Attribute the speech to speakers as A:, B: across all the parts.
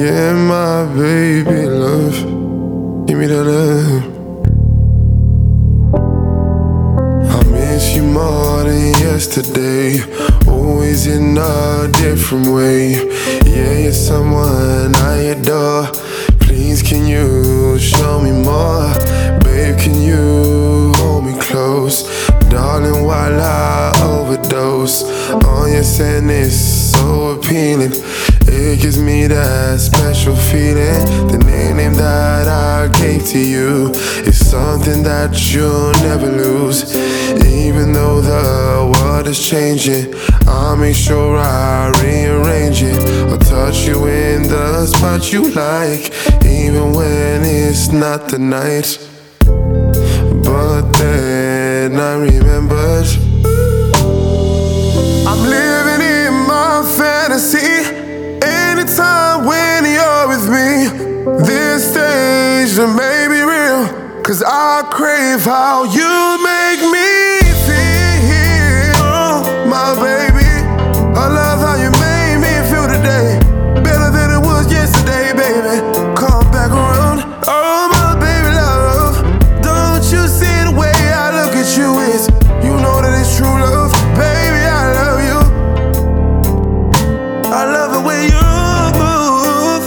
A: Yeah, my baby love, give me that love. I miss you more than yesterday, always in a different way. Yeah, you're someone I adore. Please, can you show me more? Babe, can you hold me close? Darling, while I overdose on your scent, is so appealing. It gives me that special feeling. The nickname that I gave to you is something that you'll never lose. Even though the world is changing, I'll make sure I rearrange it. I'll touch you in the spot you like, even when it's not the night. But then I remembered I'm living in my fantasy. Anytime when you're with me, this stage may be real, 'cause I crave how you make me feel, my baby. I love how you made me feel today, better than it was yesterday, baby. Come back around, oh my baby love. Don't you see the way I look at you? It's, you know that it's true love, baby. I love you. I love the way you move.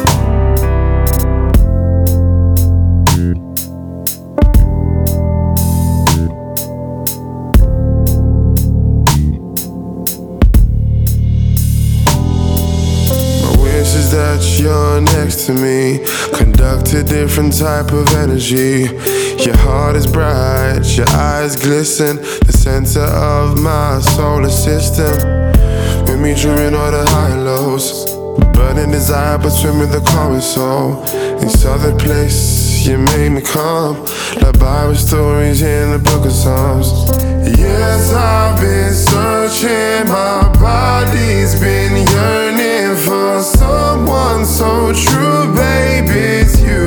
A: My wish is that you're next to me, conduct a different type of energy. Your heart is bright, your eyes glisten, the center of my solar system. We meet during all the high and lows, burning desire but swim with the common soul. In southern place, you made me calm, like Bible stories in the book of Psalms. Yes, I've been searching, my body's been yearning for someone so true, baby, it's you.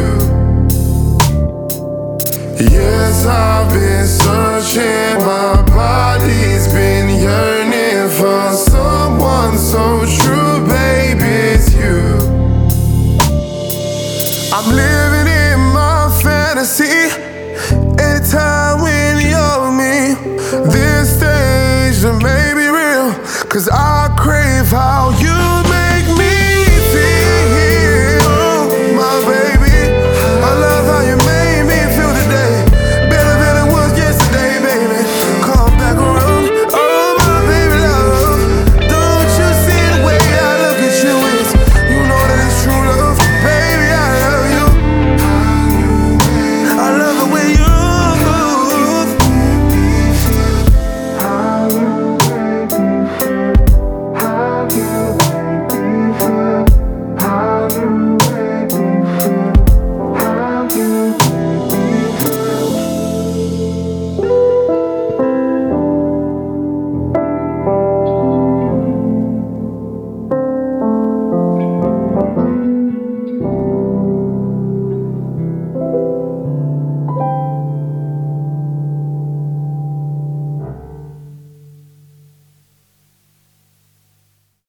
A: Yes, I've been searching, my body's been yearning for someone so true, baby, it's you. I'm living in my fantasy. Anytime when you're with me, this stage may be real, 'cause I crave how you